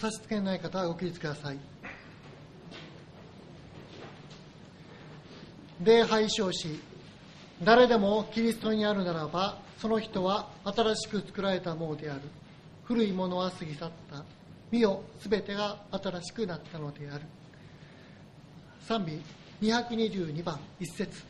差し付けない方はご起立ください。礼拝証子、誰でもキリストにあるならば、その人は新しく作られたものである。古いものは過ぎ去った。見よ、すべてが新しくなったのである。賛美222番1節。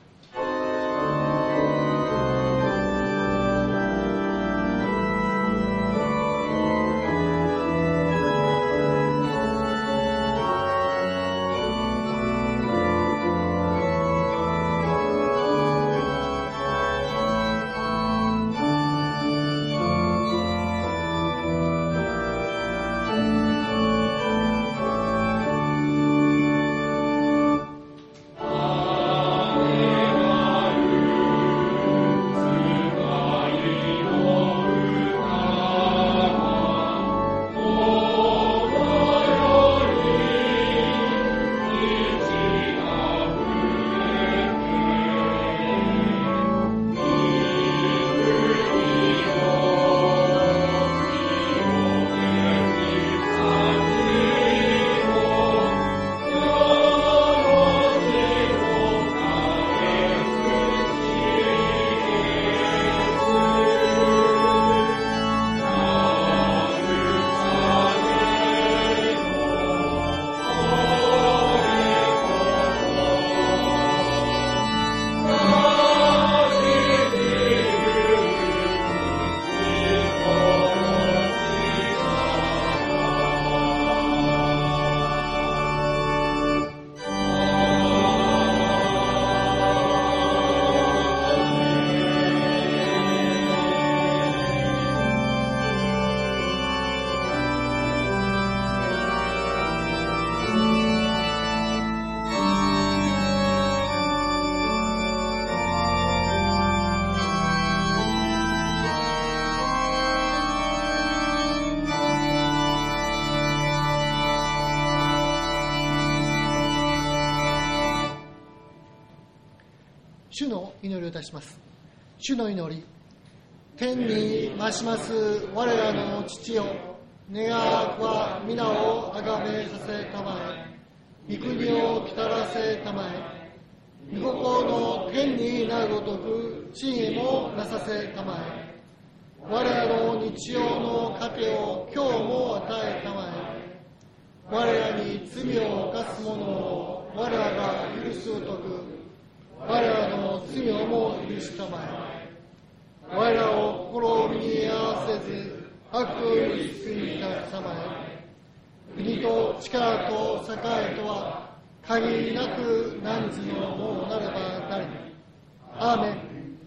主の祈りをいたします。主の祈り。天に増します我らの父よ、願わくは皆をあがめさせたまえ、御国を来たらせたまえ、御心の天になるごとく地にもなさせたまえ、我らの日曜の糧を今日も与えたまえ、我らに罪を犯す者を我らが許すごとく我らの罪をも許したまえ、我らを試みに合わせず悪に救い出したまえ、国と力と栄とは限りなく何時のものなればなり。アーメン。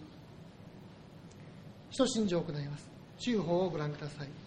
使徒信条を行います。中法をご覧ください。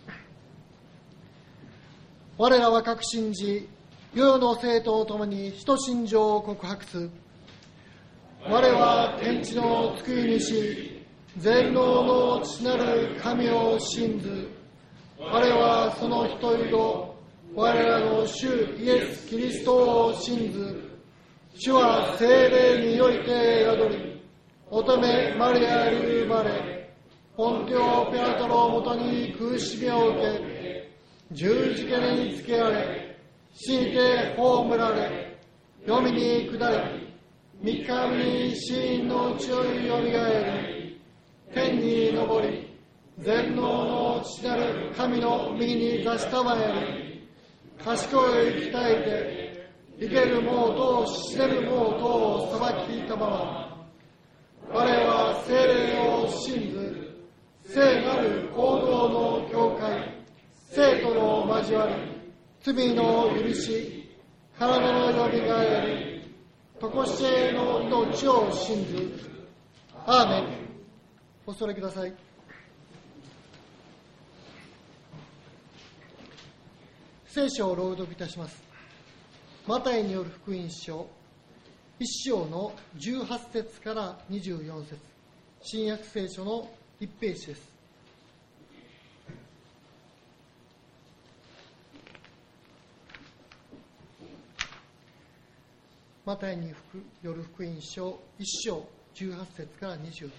我らは確信じ、世々の生徒と共に使徒信条を告白す。我は天地の救い主、全能の父なる神を信ず。我はその一人と我らの主イエス・キリストを信ず。主は聖霊によりて宿り、乙女マリアに生まれ、ポンテオ・ピラトのもとに苦しみを受け、十字架につけられ、死にて葬られ、黄泉に下り、三日目に死因のうちよりよみがえり、天に昇り、全能の父なる神の右に座したまえり、賢い鍛えて、生ける者と死ねる者とを裁きたまま、我は聖霊を信ず、聖なる行動の教会、生徒の交わり、罪の許し、体のよみがえり、常しえの命を信ず。アーメン。おそれください。聖書を朗読いたします。マタイによる福音書1章の18節から24節、新約聖書の1ページです。マタイによる福音書1章18節から24節。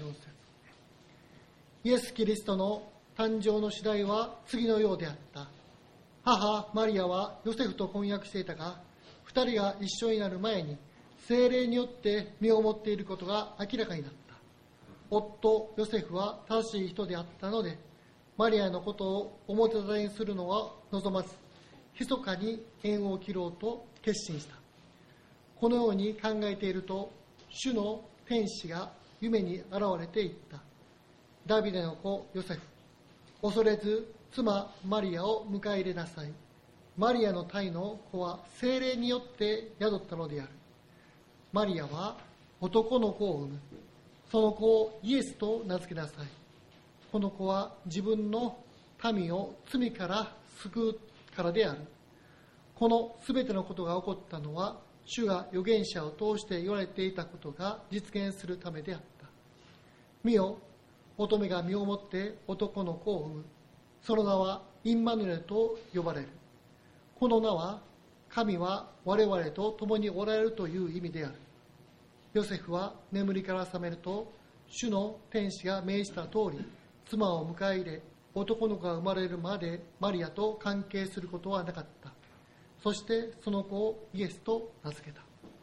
イエス・キリストの誕生の次第は次のようであった。 母マリアはヨセフと婚約していたが、二人が一緒になる前に聖霊によって身をもっていることが明らかになった。夫ヨセフは正しい人であったので、マリアのことを表沙汰にするのは望まず、密かに縁を切ろうと決心した。このように考えていると、主の天使が夢に現れていった。ダビデの子ヨセフ、恐れず妻マリアを迎え入れなさい。マリアの胎の子は聖霊によって宿ったのである。マリアは男の子を産む。その子をイエスと名付けなさい。この子は自分の民を罪から救うからである。このすべてのことが起こったのは、主が預言者を通して言われていたことが実現するためであった。見よ、乙女が身をもって男の子を産む。その名はインマヌエルと呼ばれる。この名は、神は我々と共におられるという意味である。ヨセフは眠りから覚めると、主の天使が命じた通り、妻を迎え入れ、男の子が生まれるまでマリアと関係することはなかった。そしてその子をイエスと名付けた。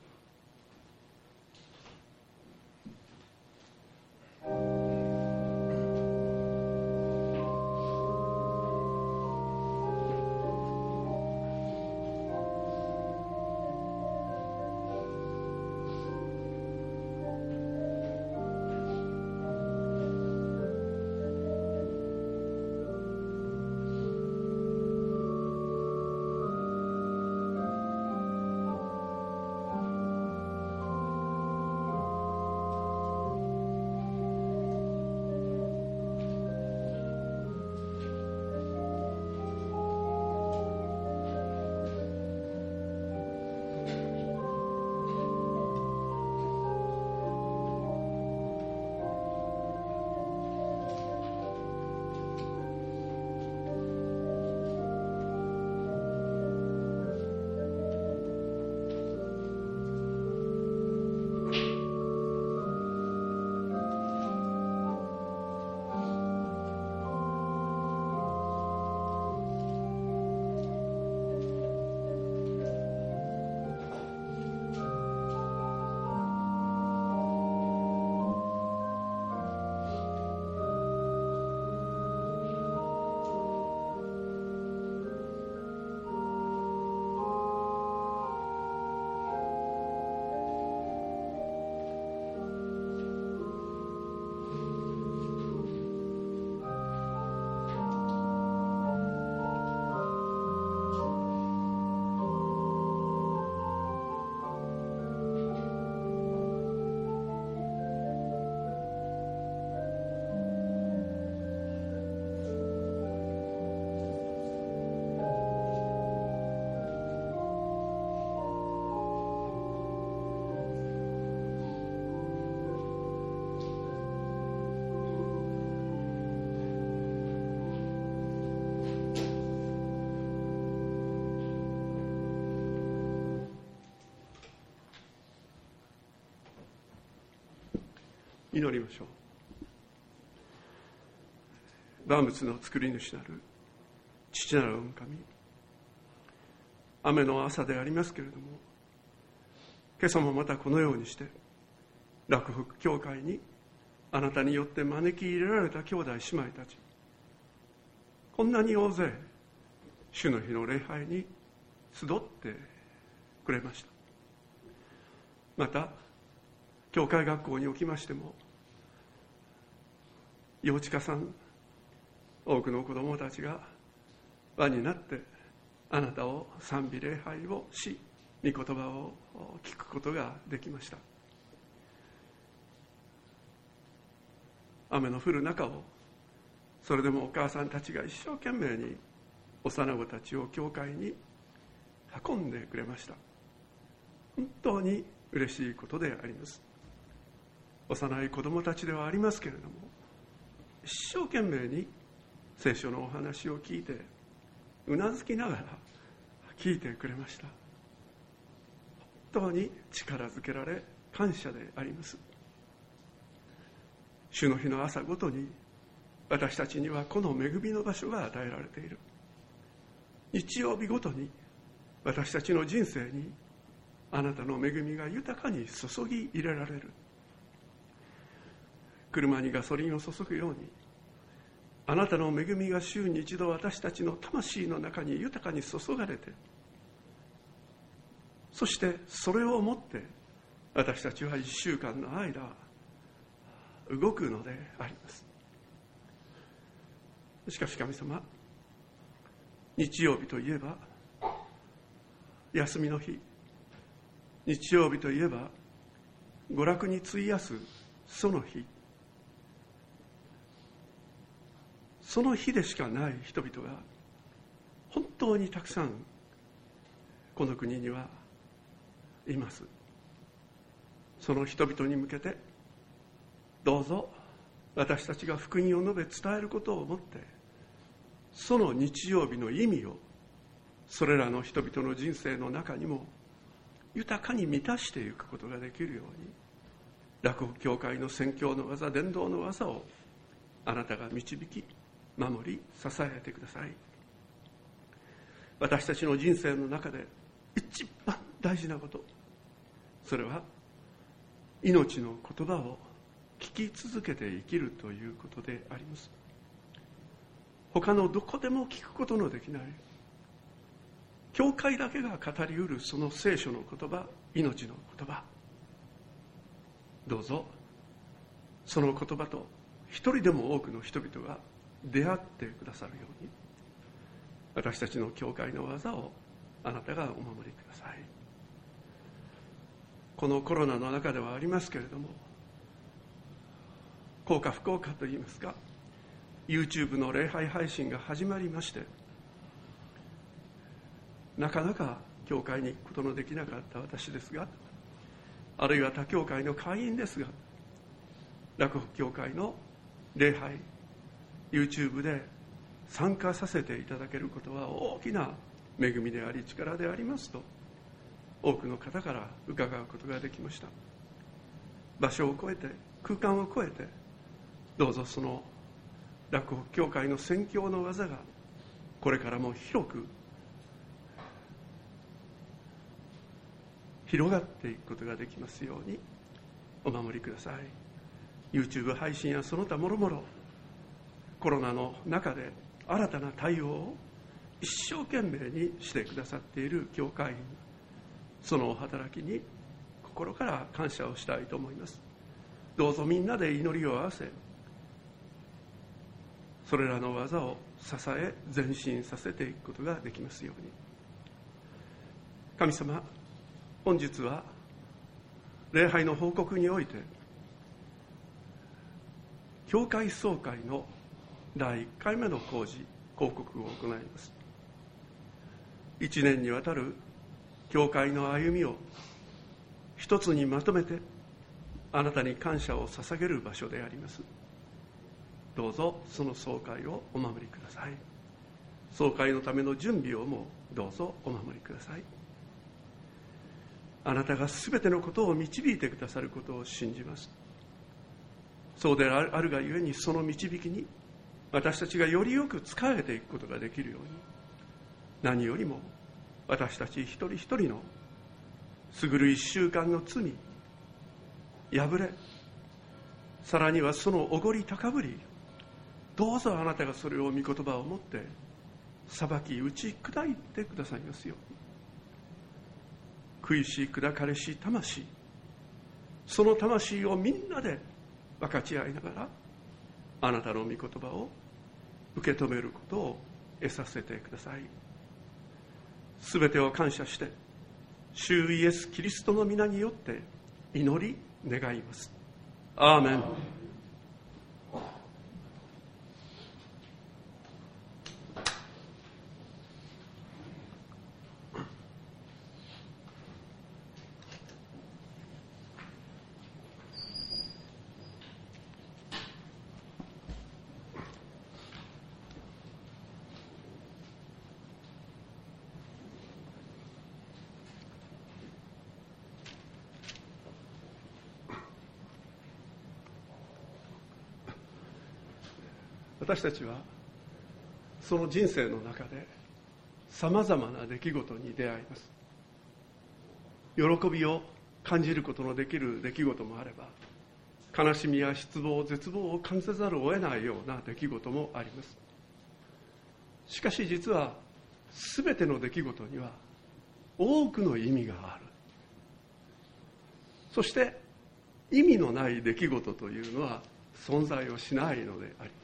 祈りましょう。万物の作り主なる父なる御神、雨の朝でありますけれども、今朝もまたこのようにして洛福教会にあなたによって招き入れられた兄弟姉妹たち、こんなに大勢主の日の礼拝に集ってくれました。また教会学校におきましても、幼稚家さん、多くの子どもたちが輪になってあなたを賛美礼拝をし、御言葉を聞くことができました。雨の降る中を、それでもお母さんたちが一生懸命に幼子たちを教会に運んでくれました。本当に嬉しいことであります。幼い子供たちではありますけれども、一生懸命に聖書のお話を聞いて、うなずきながら聞いてくれました。本当に力づけられ感謝であります。主の日の朝ごとに私たちにはこの恵みの場所が与えられている。 日曜日ごとに私たちの人生にあなたの恵みが豊かに注ぎ入れられる。車にガソリンを注ぐように、あなたの恵みが週に一度私たちの魂の中に豊かに注がれて、そしてそれをもって私たちは1週間の間動くのであります。しかし神様、日曜日といえば休みの日、日曜日といえば娯楽に費やすその日、その日でしかない人々が本当にたくさんこの国にはいます。その人々に向けてどうぞ私たちが福音を述べ伝えることをもって、その日曜日の意味をそれらの人々の人生の中にも豊かに満たしていくことができるように、洛北教会の宣教の技、伝道の技をあなたが導き守り支えてください。私たちの人生の中で一番大事なこと、それは命の言葉を聞き続けて生きるということであります。他のどこでも聞くことのできない、教会だけが語りうるその聖書の言葉、命の言葉、どうぞその言葉と一人でも多くの人々が出会ってくださるように、私たちの教会の技をあなたがお守りください。このコロナの中ではありますけれども、幸か不幸かといいますか、 YouTube の礼拝配信が始まりまして、なかなか教会に行くことのできなかった私ですが、あるいは他教会の会員ですが、洛北教会の礼拝 YouTube で参加させていただけることは大きな恵みであり力でありますと多くの方から伺うことができました。場所を超えて、空間を超えて、どうぞその洛北教会の宣教の技がこれからも広く広がっていくことができますようにお守りください。 YouTube 配信やその他もろもろ、コロナの中で新たな対応を一生懸命にしてくださっている教会員、そのお働きに心から感謝をしたいと思います。どうぞみんなで祈りを合わせ、それらの技を支え前進させていくことができますように。神様、本日は礼拝の報告において教会総会の第1回目の講告を行います。1年にわたる教会の歩みを一つにまとめてあなたに感謝を捧げる場所であります。どうぞその総会をお守りください。総会のための準備をもどうぞお守りください。あなたがすべてのことを導いてくださることを信じます。そうであるがゆえに、その導きに私たちがよりよく仕えていくことができるように、何よりも私たち一人一人の過ぐる一週間の罪、破れ、さらにはそのおごり高ぶり、どうぞあなたがそれを御言葉をもって裁き打ち砕いてくださいますように。悔いし砕かれし魂、その魂をみんなで分かち合いながらあなたの御言葉を受け止めることを得させてください。すべてを感謝して主イエスキリストの皆によって祈り願います。アーメン。私たちはその人生の中でさまざまな出来事に出会います。喜びを感じることのできる出来事もあれば、悲しみや失望、絶望を感じざるを得ないような出来事もあります。しかし実は全ての出来事には多くの意味がある。そして意味のない出来事というのは存在をしないのであります。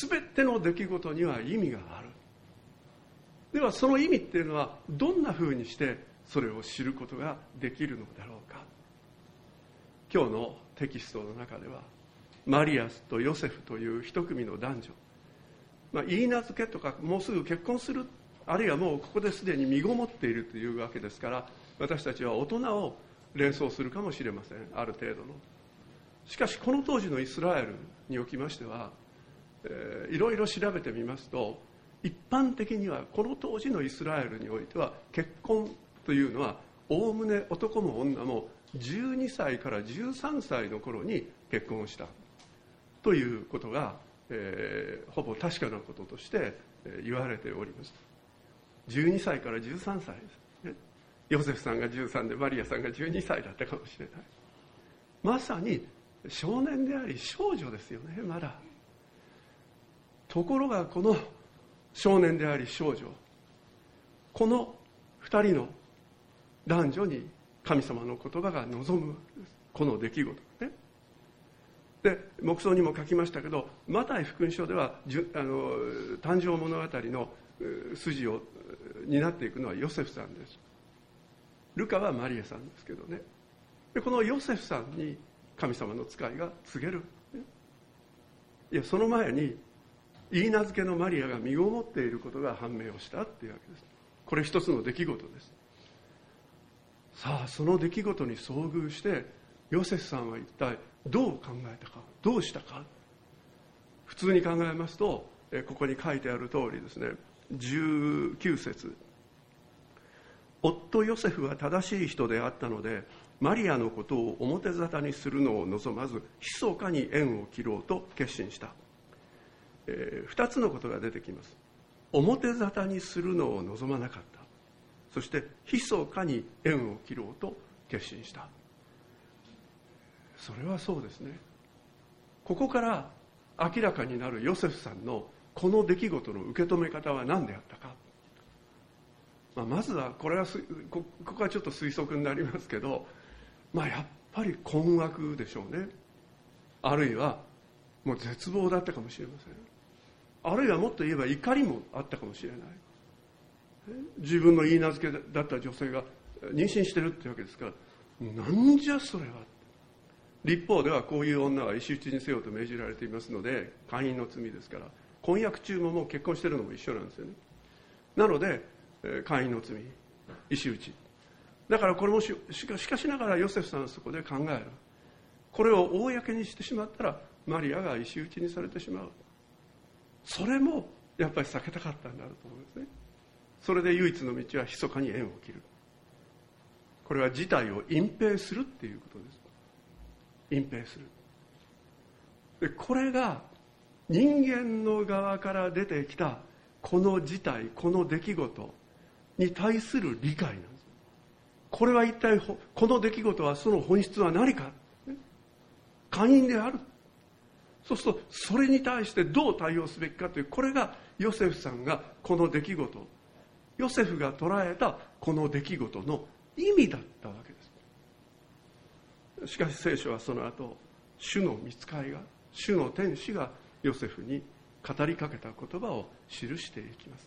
全ての出来事には意味がある。ではその意味っていうのはどんなふうにしてそれを知ることができるのだろうか。今日のテキストの中ではマリアとヨセフという一組の男女、言い名付けとかもうすぐ結婚する、あるいはもうここですでに身ごもっているというわけですから、私たちは大人を連想するかもしれません、ある程度の。しかしこの当時のイスラエルにおきましては、いろいろ調べてみますと、一般的にはこの当時のイスラエルにおいては結婚というのはおおむね男も女も12歳から13歳の頃に結婚をしたということが、ほぼ確かなこととして言われております。12歳から13歳ですね。ヨセフさんが13でマリアさんが12歳だったかもしれない。まさに少年であり少女ですよね、まだ。ところがこの少年であり少女、この2人の男女に神様の言葉が望むこの出来事ね。で、黙想にも書きましたけど、マタイ福音書では誕生物語の筋を担っていくのはヨセフさんです。ルカはマリアさんですけどね。で、このヨセフさんに神様の使いが告げる、いや、その前に言い名付けのマリアが身ごもっていることが判明をしたっていうわけです。これ一つの出来事です。さあ、その出来事に遭遇してヨセフさんは一体どう考えたか、どうしたか。普通に考えますと、ここに書いてある通りですね、19節、夫ヨセフは正しい人であったのでマリアのことを表沙汰にするのを望まず密かに縁を切ろうと決心した。2つのことが出てきます。表沙汰にするのを望まなかった、そして密かに縁を切ろうと決心した。それはそうですね。ここから明らかになるヨセフさんのこの出来事の受け止め方は何であったか。まずはこれはここはちょっと推測になりますけど、やっぱり困惑でしょうね。あるいはもう絶望だったかもしれません。あるいはもっと言えば怒りもあったかもしれない。自分の言い名付けだった女性が妊娠してるってわけですから、なんじゃそれは。律法ではこういう女は石打ちにせよと命じられていますので、姦淫の罪ですから、婚約中ももう結婚してるのも一緒なんですよね。なので姦淫の罪、石打ちだから、これもしかしながらヨセフさんはそこで考える。これを公にしてしまったらマリアが石打ちにされてしまう。それもやっぱり避けたかったんだと思うんですね。それで唯一の道は密かに縁を切る。これは事態を隠蔽するっていうことです。隠蔽する。で、これが人間の側から出てきたこの事態、この出来事に対する理解なんです。これは一体この出来事はその本質は何か、姦淫である。そうするとそれに対してどう対応すべきかという、これがヨセフさんがこの出来事、ヨセフが捉えたこの出来事の意味だったわけです。しかし聖書はその後、主の御使いが、主の天使がヨセフに語りかけた言葉を記していきます。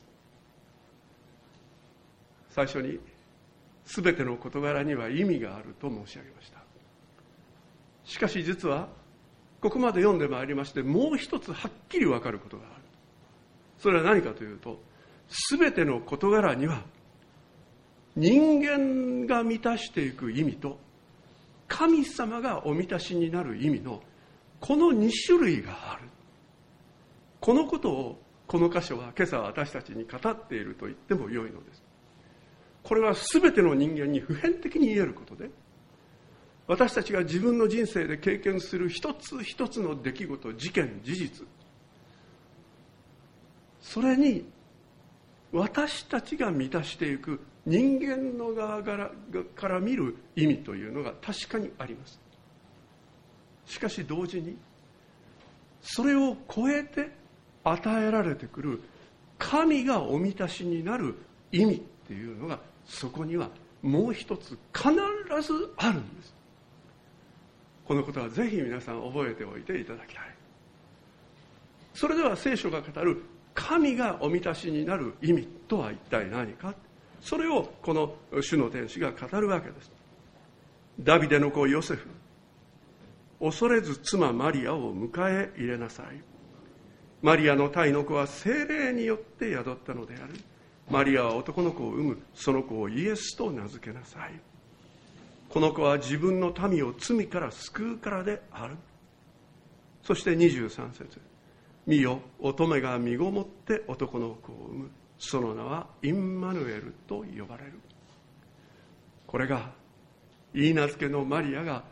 最初に全ての事柄には意味があると申し上げました。しかし実はここまで読んでまいりまして、もう一つはっきり分かることがある。それは何かというと、全ての事柄には人間が満たしていく意味と神様がお満たしになる意味のこの2種類がある。このことをこの箇所は今朝私たちに語っていると言ってもよいのです。これは全ての人間に普遍的に言えることで、私たちが自分の人生で経験する一つ一つの出来事、事件、事実、それに私たちが満たしていく人間の側から見る意味というのが確かにあります。しかし同時にそれを超えて与えられてくる神がお満たしになる意味っていうのがそこにはもう一つ必ずあるんです。このことはぜひ皆さん覚えておいていただきたい。それでは聖書が語る神がお満たしになる意味とは一体何か、それをこの主の天使が語るわけです。ダビデの子ヨセフ、恐れず妻マリアを迎え入れなさい。マリアの胎の子は聖霊によって宿ったのである。マリアは男の子を産む。その子をイエスと名付けなさい。この子は自分の民を罪から救うからである。そして23節、見よ、乙女が身ごもって男の子を産む。その名はインマヌエルと呼ばれる。これが許嫁のマリアが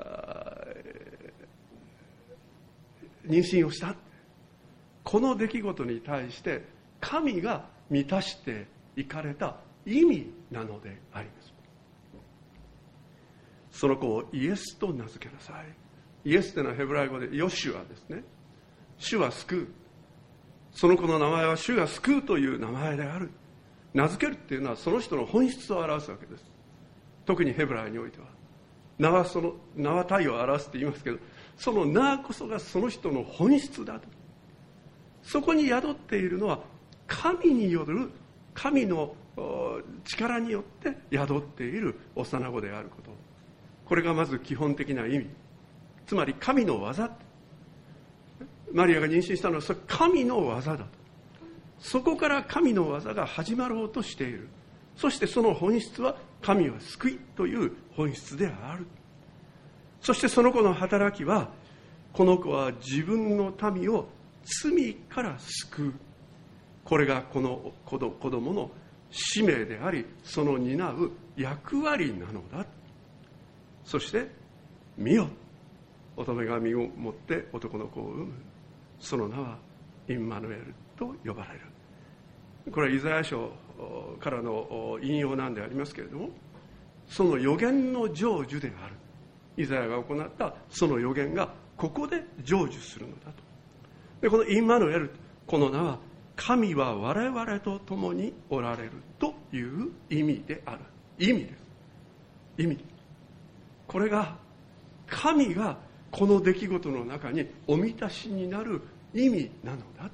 妊娠をした、この出来事に対して神が満たしていかれた意味なのであります。その子をイエスと名付けなさい。イエスというのはヘブライ語でヨシュアですね。主は救う。その子の名前は主が救うという名前である。名付けるっていうのはその人の本質を表すわけです。特にヘブライにおいては名は体を表すって言いますけど、その名こそがその人の本質だと。そこに宿っているのは神による、神の力によって宿っている幼子であること、これがまず基本的な意味。つまり神の技。マリアが妊娠したのはそれ神の技だと。そこから神の技が始まろうとしている。そしてその本質は神は救いという本質である。そしてその子の働きは、この子は自分の民を罪から救う。これがこの子供の使命であり、その担う役割なのだ。そして見よ、乙女が身をもって男の子を産む。その名はインマヌエルと呼ばれる。これはイザヤ書からの引用なんでありますけれども、その予言の成就である。イザヤが行ったその予言がここで成就するのだと。でこのインマヌエル、この名は神は我々と共におられるという意味である。意味です。意味。これが神がこの出来事の中にお満たしになる意味なのだと。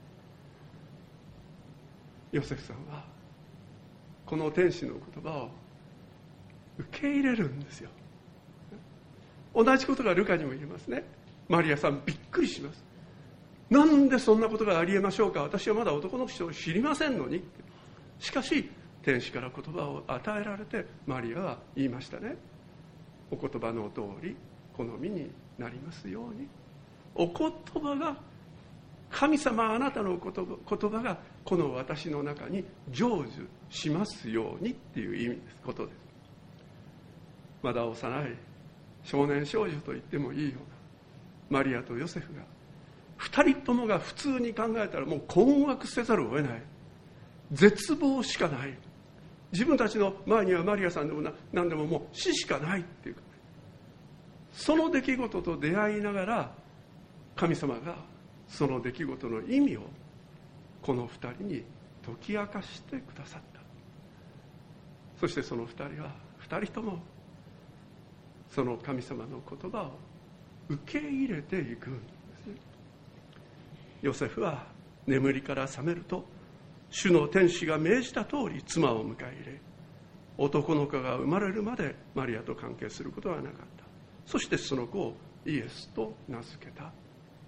ヨセフさんはこの天使の言葉を受け入れるんですよ。同じことがルカにも言えますね。マリアさんびっくりします。なんでそんなことがありえましょうか。私はまだ男の人を知りませんのに。しかし天使から言葉を与えられてマリアは言いましたね。お言葉の通り好みになりますように。お言葉が、神様あなたの言葉がこの私の中に成就しますようにっていう意味です。ことです。まだ幼い少年少女と言ってもいいようなマリアとヨセフが、二人ともが普通に考えたらもう困惑せざるを得ない、絶望しかない。自分たちの前にはマリアさんでも何でももう死しかないっていうか、その出来事と出会いながら神様がその出来事の意味をこの二人に解き明かしてくださった。そしてその二人は二人ともその神様の言葉を受け入れていくんですね。ヨセフは眠りから覚めると、主の天使が命じた通り妻を迎え入れ、男の子が生まれるまでマリアと関係することはなかった。そしてその子をイエスと名付けた。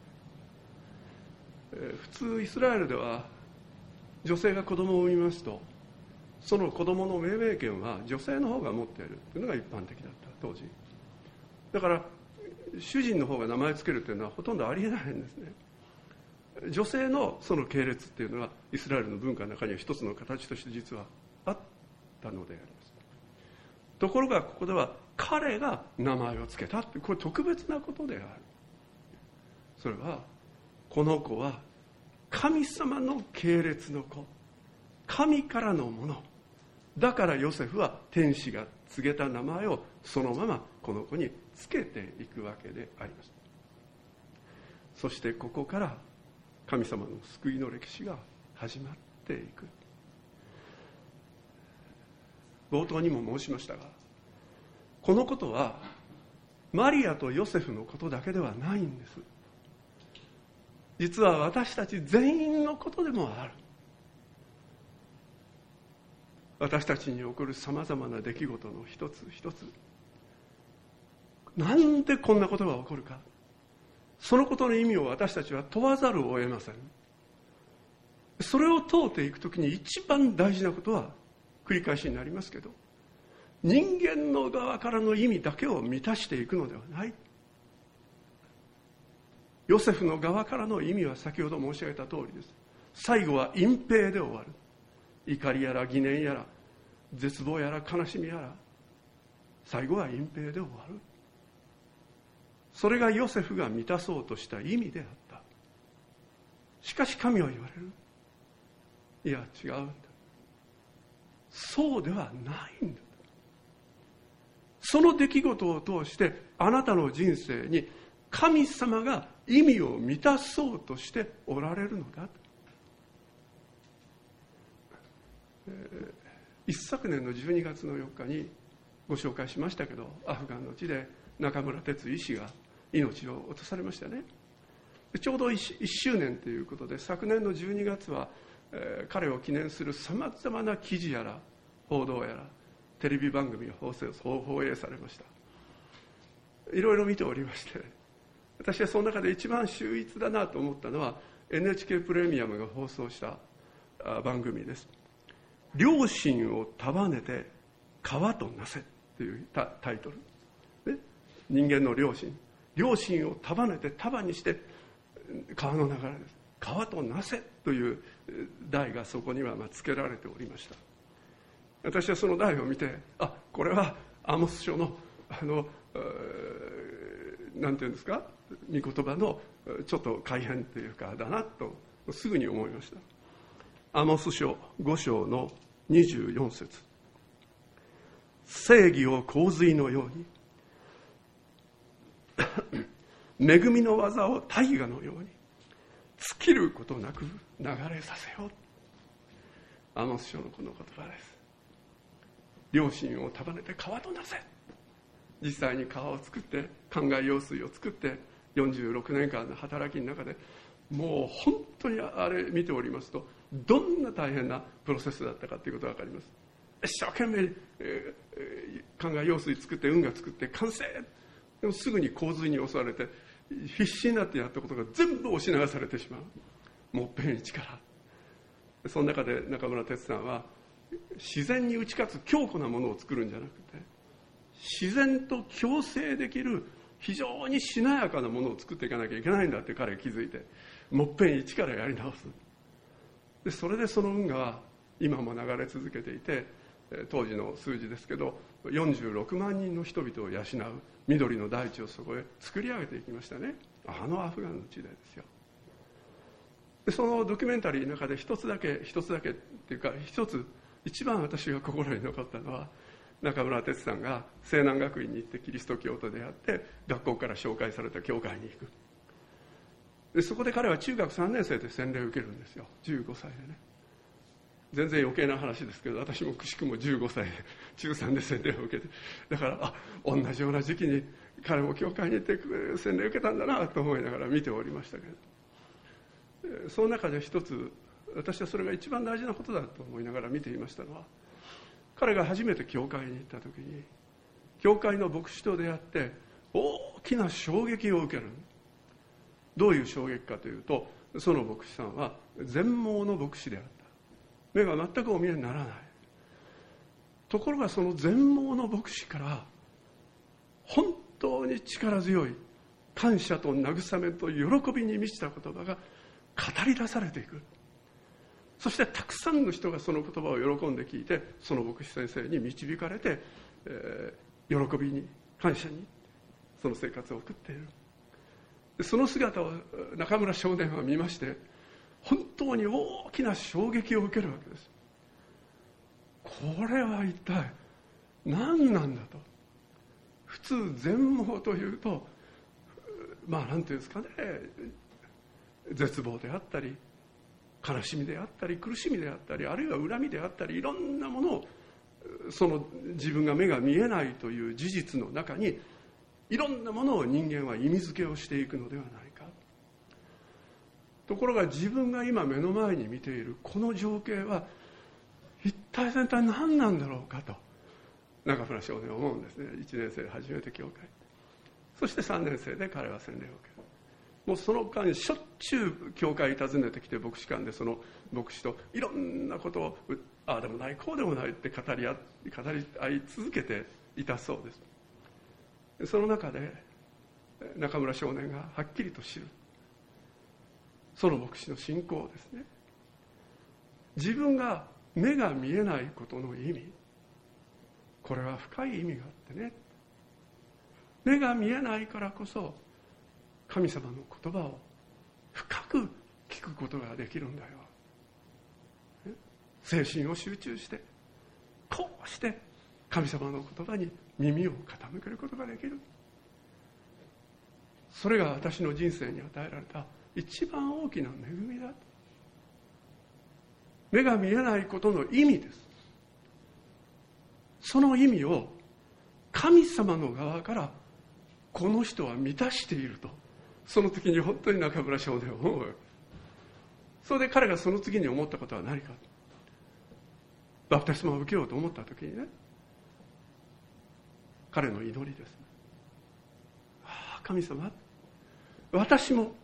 普通イスラエルでは女性が子供を産みますと、その子供の命名権は女性の方が持っているというのが一般的だった当時。だから主人の方が名前つけるというのはほとんどありえないんですね。女性のその系列っていうのはイスラエルの文化の中には一つの形として実はあったのであります。ところがここでは彼が名前をつけたって、これ特別なことである。それはこの子は神様の系列の子、 神からのものだから、ヨセフは天使が告げた名前をそのままこの子につけていくわけであります。そしてここから神様の救いの歴史が始まっていく。冒頭にも申しましたが、このことはマリアとヨセフのことだけではないんです。実は私たち全員のことでもある。私たちに起こるさまざまな出来事の一つ一つ、なんでこんなことが起こるか、そのことの意味を私たちは問わざるを得ません。それを問うていくときに一番大事なことは、繰り返しになりますけど、人間の側からの意味だけを満たしていくのではない。ヨセフの側からの意味は先ほど申し上げた通りです。最後は隠蔽で終わる。怒りやら疑念やら絶望やら悲しみやら、最後は隠蔽で終わる。それがヨセフが満たそうとした意味であった。しかし神は言われる。いや違うんだ、そうではないんだ。その出来事を通してあなたの人生に神様が意味を満たそうとしておられるのだ。一昨年の12月の4日にご紹介しましたけど、アフガンの地で中村哲医師が命を落とされましたね。ちょうど 1周年ということで、昨年の12月は、彼を記念するさまざまな記事やら報道やらテレビ番組が放映されました。いろいろ見ておりまして、私はその中で一番秀逸だなと思ったのは NHK プレミアムが放送した番組です。良心を束ねて川となせというタイトル、ね、人間の良心を束ねて束にして川の流れです。川となせという題がそこには付けられておりました。私はその題を見て、これはアモス書のなんていうんですか、御言葉のちょっと改変というかだなとすぐに思いました。アモス書5章の24節、正義を洪水のように恵みの技を大河のように尽きることなく流れさせよう。アモス書のこの言葉です。良心を束ねて川となせ。実際に川を作って灌漑用水を作って46年間の働きの中で、もう本当にあれ見ておりますと、どんな大変なプロセスだったかということが分かります。一生懸命、灌漑用水作って運河作って完成。でもすぐに洪水に襲われて必死になってやったことが全部押し流されてしまう。もっぺん一から。その中で中村哲さんは、自然に打ち勝つ強固なものを作るんじゃなくて、自然と共生できる非常にしなやかなものを作っていかなきゃいけないんだって彼が気づいて、もっぺん一からやり直す。でそれでその運河は今も流れ続けていて、当時の数字ですけど46万人の人々を養う緑の大地をそこへ作り上げていきましたね。アフガンの地でですよ。でそのドキュメンタリーの中で一つだけっていうか、一番私が心に残ったのは、中村哲さんが西南学院に行ってキリスト教と出会って学校から紹介された教会に行く。でそこで彼は中学3年生で洗礼を受けるんですよ。15歳でね。全然余計な話ですけど、私もくしくも15歳で中3で洗礼を受けて、だから同じような時期に彼も教会に行って洗礼を受けたんだなと思いながら見ておりましたけど、その中で一つ私はそれが一番大事なことだと思いながら見ていましたのは、彼が初めて教会に行った時に教会の牧師と出会って大きな衝撃を受ける。どういう衝撃かというと、その牧師さんは全盲の牧師であった。目が全くお見えにならない。ところがその全盲の牧師から本当に力強い感謝と慰めと喜びに満ちた言葉が語り出されていく。そしてたくさんの人がその言葉を喜んで聞いて、その牧師先生に導かれて、喜びに感謝にその生活を送っている。その姿を中村少年は見まして、本当に大きな衝撃を受けるわけです。 これは一体何なんだと。普通全盲というと、なんていうんですかね、絶望であったり悲しみであったり苦しみであったり、あるいは恨みであったり、いろんなものを、その自分が目が見えないという事実の中にいろんなものを人間は意味付けをしていくのではないか。ところが自分が今目の前に見ているこの情景は一体全体何なんだろうかと中村少年は思うんですね。1年生で初めて教会、そして3年生で彼は洗礼を受ける。もうその間しょっちゅう教会訪ねてきて、牧師館でその牧師といろんなことをああでもないこうでもないって語り合い続けていたそうです。その中で中村少年がはっきりと知るその牧師の信仰ですね。自分が目が見えないことの意味、これは深い意味があってね、目が見えないからこそ神様の言葉を深く聞くことができるんだよ。精神を集中してこうして神様の言葉に耳を傾けることができる。それが私の人生に与えられた一番大きな恵みだ。目が見えないことの意味です。その意味を神様の側からこの人は満たしていると、その時に本当に中村少年は思う。それで彼がその次に思ったことは何か、バプテスマを受けようと思った時にね、彼の祈りです。神様、私も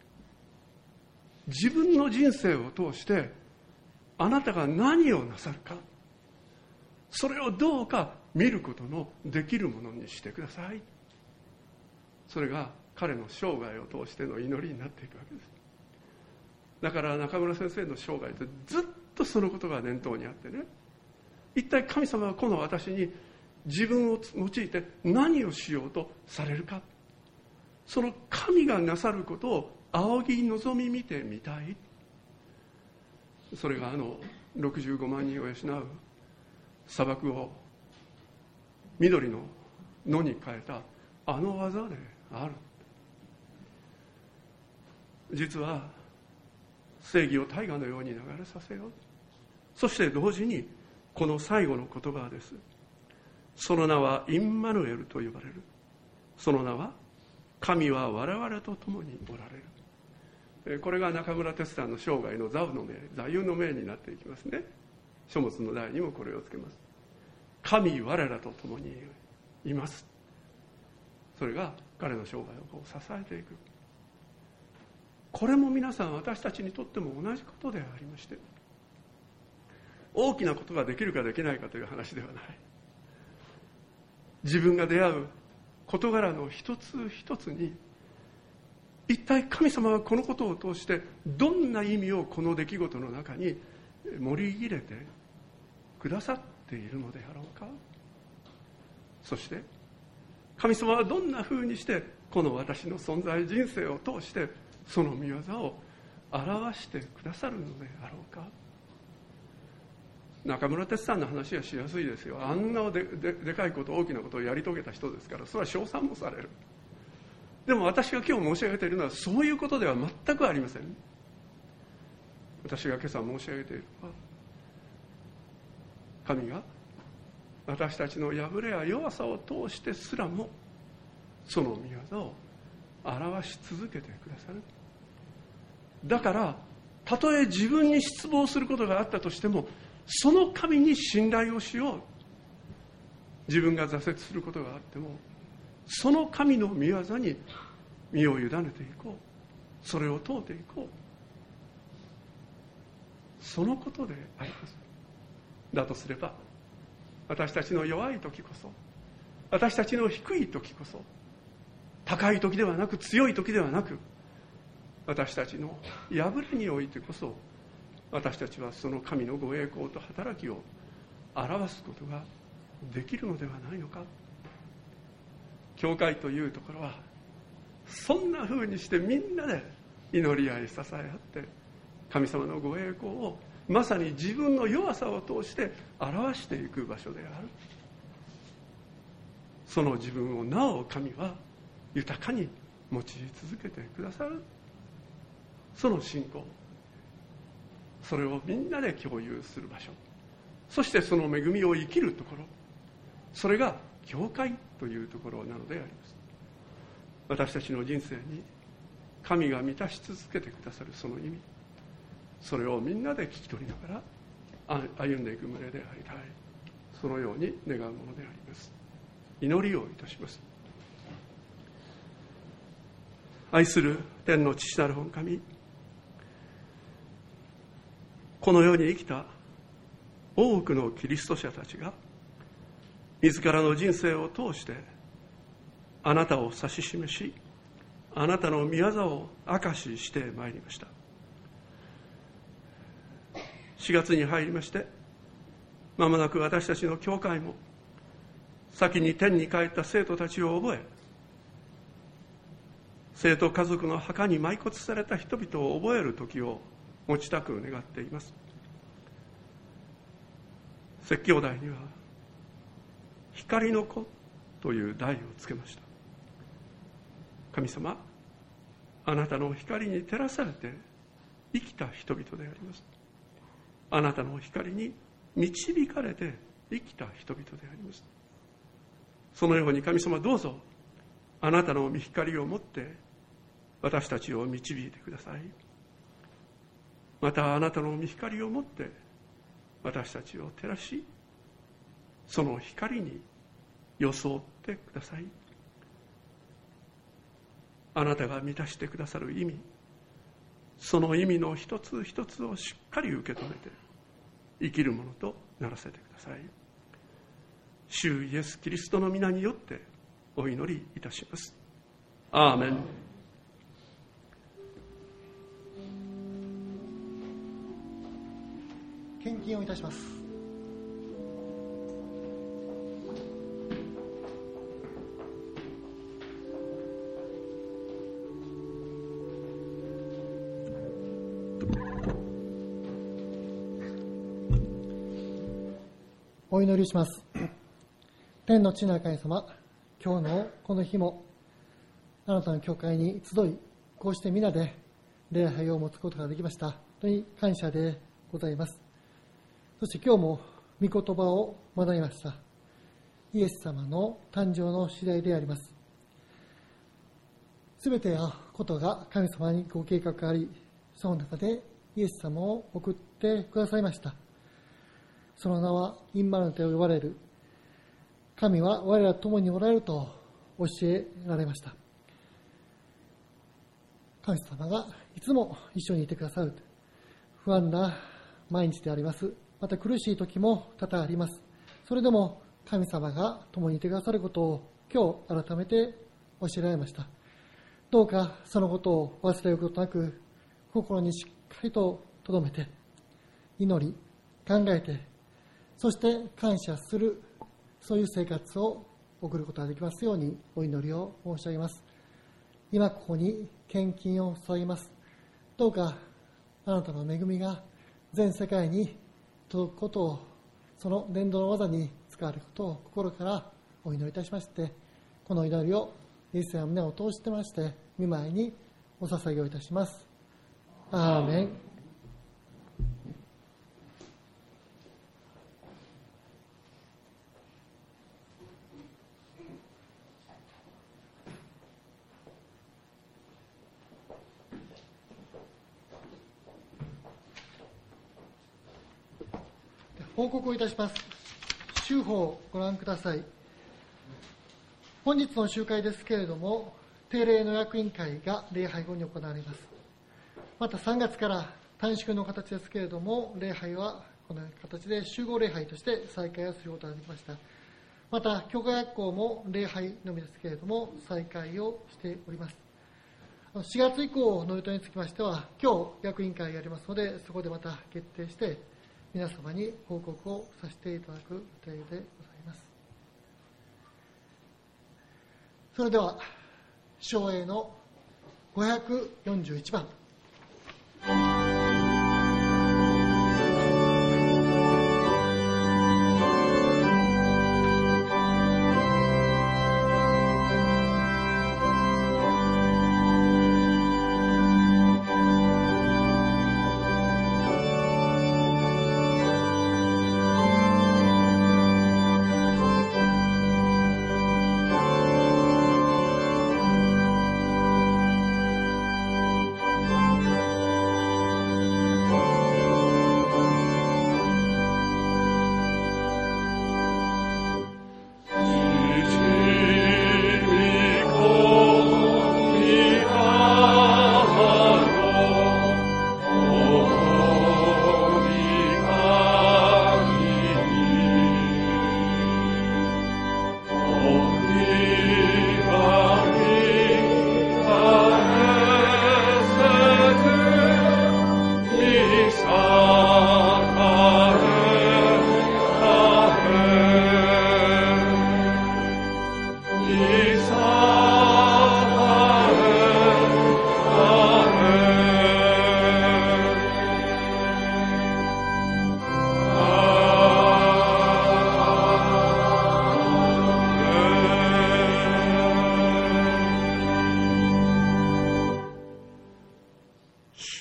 自分の人生を通してあなたが何をなさるか、それをどうか見ることのできるものにしてください。それが彼の生涯を通しての祈りになっていくわけです。だから中村先生の生涯ってずっとそのことが念頭にあってね、一体神様はこの私に自分を用いて何をしようとされるか、その神がなさることを仰ぎ望み見てみたい。それが65万人を養う砂漠を緑の野に変えた技である。実は正義を大河のように流れさせよう。そして同時にこの最後の言葉です。その名はインマヌエルと呼ばれる。その名は神は我々と共におられる。これが中村哲さんの生涯の座右の銘になっていきますね。書物の題にもこれをつけます。神我らと共にいます。それが彼の生涯を支えていく。これも皆さん私たちにとっても同じことでありまして、大きなことができるかできないかという話ではない。自分が出会う事柄の一つ一つに、一体神様はこのことを通してどんな意味をこの出来事の中に盛り入れてくださっているのであろうか。そして神様はどんなふうにしてこの私の存在人生を通してその御業を表してくださるのであろうか。中村哲さんの話はしやすいですよ。あんな でかいこと、大きなことをやり遂げた人ですから、それは称賛もされる。でも私が今日申し上げているのはそういうことでは全くありません。私が今朝申し上げているのは、神が私たちの破れや弱さを通してすらもその御業を表し続けてくださる。だからたとえ自分に失望することがあったとしても、その神に信頼をしよう。自分が挫折することがあっても、その神の御業に身を委ねていこう。それを問うていこう。そのことであります。だとすれば、私たちの弱い時こそ、私たちの低い時こそ、高い時ではなく強い時ではなく、私たちの破れにおいてこそ、私たちはその神のご栄光と働きを表すことができるのではないのか。教会というところはそんな風にしてみんなで祈り合い支え合って神様のご栄光をまさに自分の弱さを通して表していく場所である。その自分をなお神は豊かに用い続けてくださる。その信仰、それをみんなで共有する場所、そしてその恵みを生きるところ、それが教会というところなのであります。私たちの人生に神が満たし続けてくださるその意味、それをみんなで聞き取りながら歩んでいく群れでありたい、そのように願うものであります。祈りをいたします。愛する天の父なる御神、この世に生きた多くのキリスト者たちが自らの人生を通してあなたを指し示し、あなたの御業を証ししてまいりました。4月に入りまして、まもなく私たちの教会も先に天に帰った生徒たちを覚え、生徒家族の墓に埋骨された人々を覚える時を持ちたく願っています。説教題には光の子という題をつけました。神様、あなたの光に照らされて生きた人々であります。あなたの光に導かれて生きた人々であります。そのように神様、どうぞあなたの御光を持って私たちを導いてください。またあなたの御光を持って私たちを照らし、その光に装ってください。あなたが満たしてくださる意味、その意味の一つ一つをしっかり受け止めて生きるものとならせてください。主イエス・キリストの皆によってお祈りいたします。アーメン。 献金をいたします。お祈りします。天の父なる神様、今日のこの日もあなたの教会に集い、こうして皆で礼拝を持つことができました。本当に感謝でございます。そして今日も御言葉を学びました。イエス様の誕生の次第であります。すべてのことが神様にご計画があり、その中でイエス様を送ってくださいました。その名はインマヌエルと呼ばれる。神は我らと共におられると教えられました。神様がいつも一緒にいてくださる。不安な毎日であります。また苦しい時も多々あります。それでも神様が共にいてくださることを今日改めて教えられました。どうかそのことを忘れることなく、心にしっかりと留めて、祈り、考えて、そして感謝する、そういう生活を送ることができますようにお祈りを申し上げます。今ここに献金を捧げます。どうかあなたの恵みが全世界に届くことを、その伝道の技に使われることを心からお祈りいたしまして、この祈りをイエス様の胸を通してまして御前にお捧げをいたします。アーメン。報告をいたします。週報をご覧ください。本日の集会ですけれども、定例の役員会が礼拝後に行われます。また3月から短縮の形ですけれども、礼拝はこの形で集合礼拝として再開をすることができました。また教会学校も礼拝のみですけれども再開をしております。4月以降の予定につきましては、今日役員会がありますので、そこでまた決定して皆様に報告をさせていただく予定でございます。それでは唱詠の541番。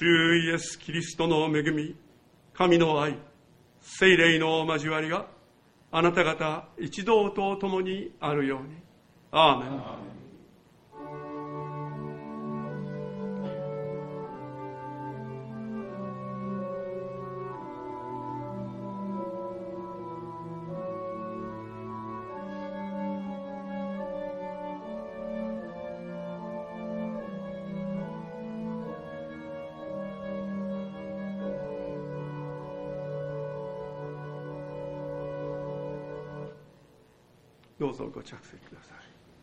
主イエスキリストの恵み、神の愛、聖霊の交わりがあなた方一同と共にあるように。アーメン。どうぞご着席ください。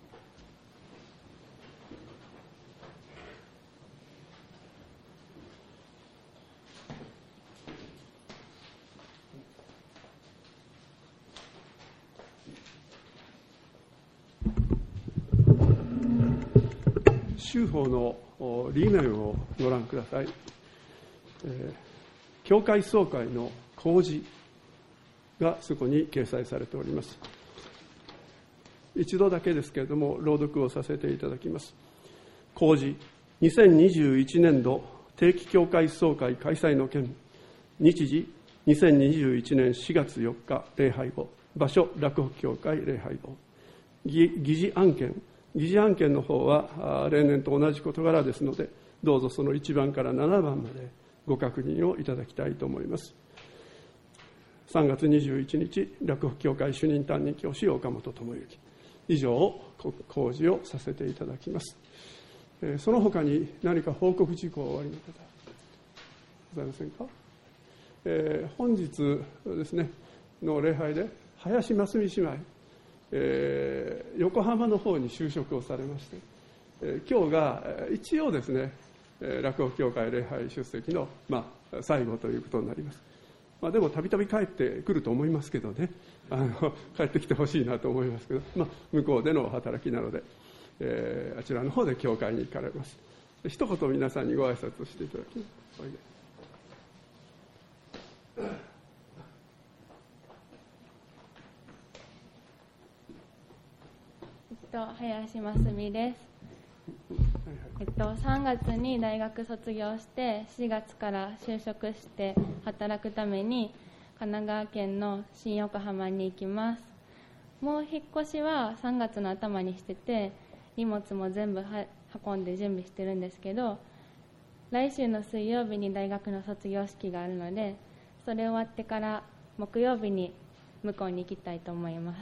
修法の理念をご覧ください。教会総会の公示がそこに掲載されております。一度だけですけれども朗読をさせていただきます。公示、2021年度定期教会総会開催の件、日時2021年4月4日礼拝後、場所洛北教会礼拝後。議事案件の方は例年と同じ事柄ですので、どうぞその1番から7番までご確認をいただきたいと思います。3月21日洛北教会主任担任教師岡本智之、以上公示をさせていただきます。その他に何か報告事項おありの方ございませんか。本日ですねの礼拝で林真澄姉妹、横浜の方に就職をされまして、今日が一応ですね洛北教会礼拝出席の、最後ということになります。でもたびたび帰ってくると思いますけどね、帰ってきてほしいなと思いますけど、向こうでの働きなので、あちらの方で教会に行かれます。一言皆さんにご挨拶をしていただきます。 林真澄です。3月に大学卒業して4月から就職して働くために神奈川県の新横浜に行きます。もう引っ越しは3月の頭にしてて、荷物も全部運んで準備してるんですけど、来週の水曜日に大学の卒業式があるので、それ終わってから木曜日に向こうに行きたいと思います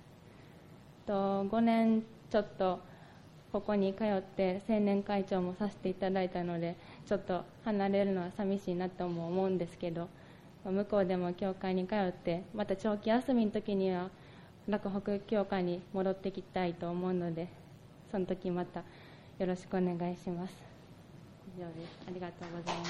。5年ちょっとここに通って青年会長もさせていただいたので、ちょっと離れるのは寂しいなとも思うんですけど、向こうでも教会に通ってまた長期休みの時には洛北教会に戻ってきたいと思うので、その時またよろしくお願いします。以上です。ありがとうございます。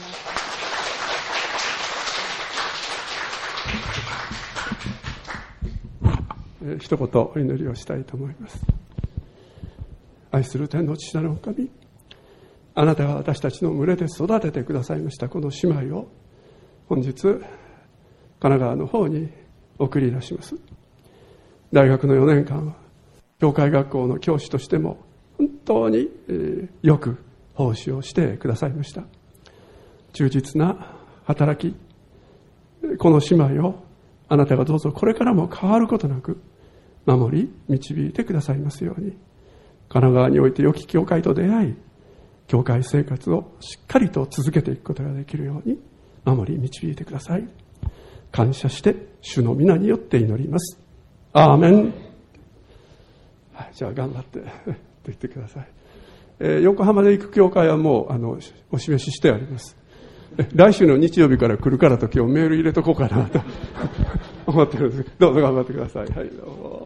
一言お祈りをしたいと思います。愛する天の父なるお神、あなたが私たちの群れで育ててくださいましたこの姉妹を本日神奈川の方に送り出します。大学の4年間は教会学校の教師としても本当によく奉仕をしてくださいました。忠実な働き、この姉妹をあなたがどうぞこれからも変わることなく守り導いてくださいますように、神奈川において良き教会と出会い、教会生活をしっかりと続けていくことができるように守り導いてください。感謝して主の皆によって祈ります。アーメン。はい、じゃあ頑張って言ってください。横浜で行く教会はもうお示ししてあります。来週の日曜日から来るからと今日メール入れとこうかなと思ってるんです。どうぞ頑張ってください。はい、どうも。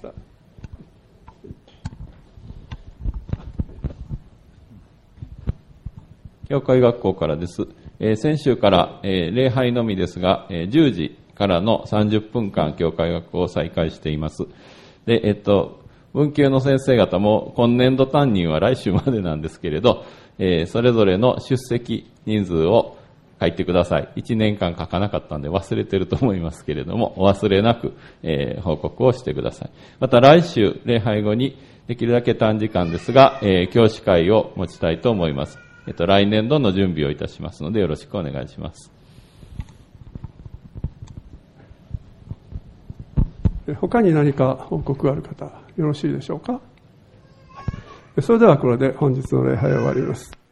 教会学校からです。先週から、礼拝のみですが、10時からの30分間教会学校を再開しています。で、文系の先生方も今年度担任は来週までなんですけれど、それぞれの出席人数を書いてください。1年間書かなかったんで忘れてると思いますけれども、お忘れなく、報告をしてください。また来週礼拝後にできるだけ短時間ですが、教師会を持ちたいと思います。 来年度の準備をいたしますので、よろしくお願いします。 他に何か報告がある方、よろしいでしょうか。それではこれで本日の礼拝を終わります。